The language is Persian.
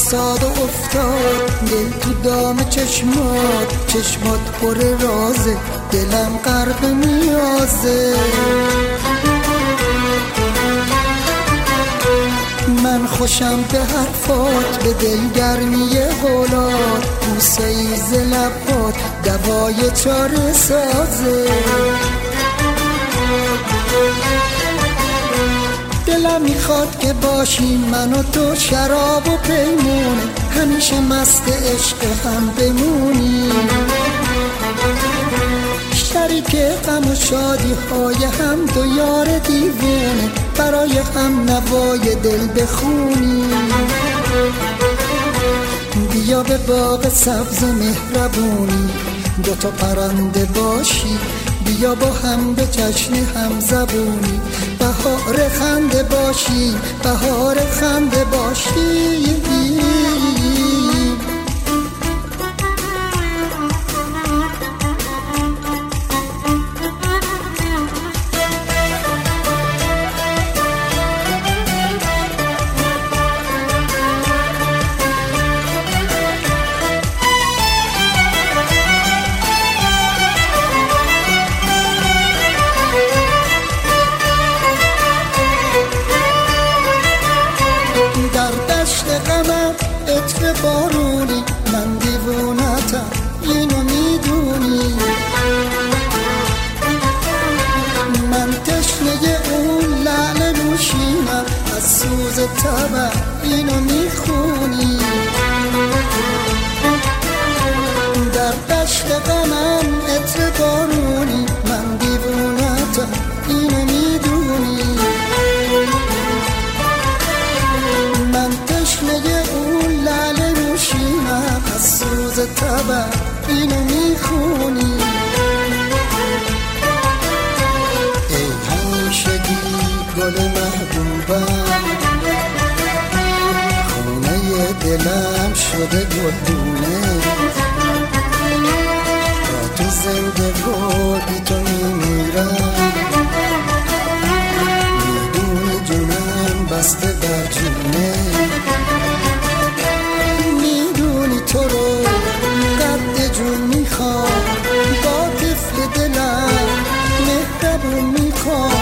وایساد و افتاد دل تو دام چشمات پر رازه، دلم غرق نیازه. من خوشم به حرفات، به دلگرمی قولات، بوسه ای ز لبات دوای چاره سازه. دلم میخواد که باشیم من و تو شراب و پیمونه، همیشه مست عشق هم بمونیم، شریک غم و شادی های هم، دو یار دیوونه برای هم نوای دل بخونیم. بیا به باغ سبز مهربونی دوتا پرنده باشی، بیا با هم به جشن هم زبونی، بهار خنده باشی، بهار خنده باشی. عطر بارونی من دیوونتم اینو میدونی، من تشنه اون لعل نوشینم از سوز طبع اینو میخونی. در دشت غمم عطر بارونی من دیوونتم اینو میدونی، من تشنه اون لعل نوشینم از سوز طبع اینو میخونی. ای همیشگی گل محبوبم، خونه دلم شده گلدونه، با تو زنده و بی تو میمیرم، میدونی جونم بسته بر جونه، میدونی تو رو قد جون میخوام، با طفل دلم مهربون میخوام،